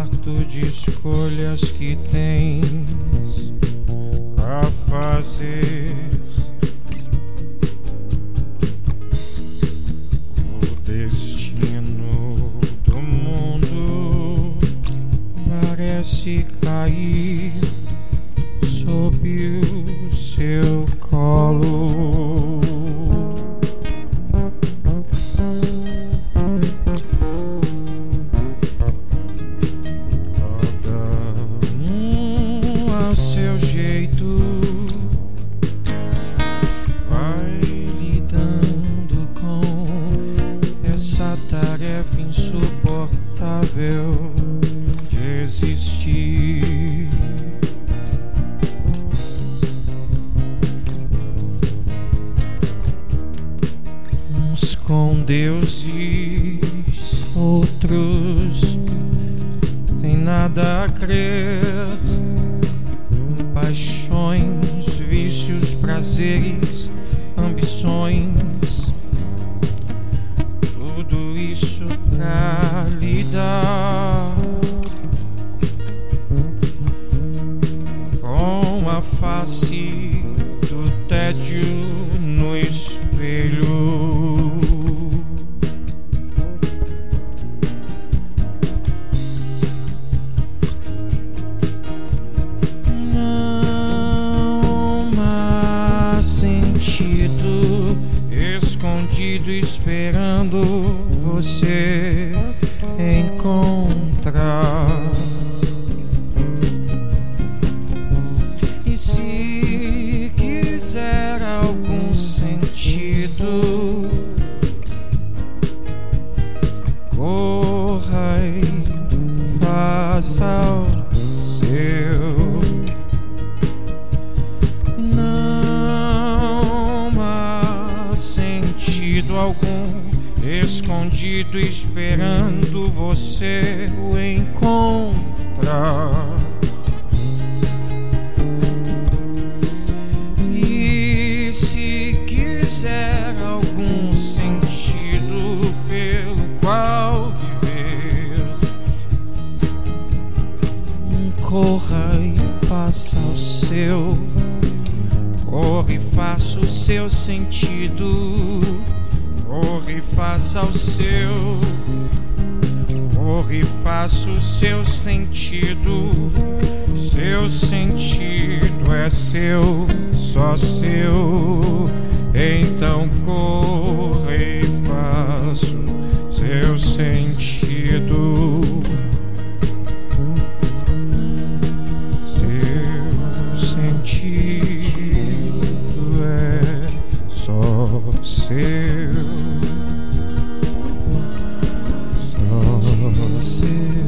farto de escolhas que tens a fazer. O destino do mundo parece cair sob o seu colo. Seu jeito vai lidando com essa tarefa insuportável de existir. Uns com deuses, outros sem nada a crer. Paixões, vícios, prazeres, ambições, tudo isso pra lidar com a face do tédio no espelho. Escondido esperando você encontrar. E se quiser algum sentido, corra e faça o seu. Algum escondido esperando você o encontrar. E se quiser algum sentido pelo qual viver, corra e faça o seu. Corra e faça o seu sentido. Corra e faça o seu. Corra e faça o seu sentido. Seu sentido é seu, só seu. Então corra e faça o seu sentido. Seu sentido é só seu. Só seu.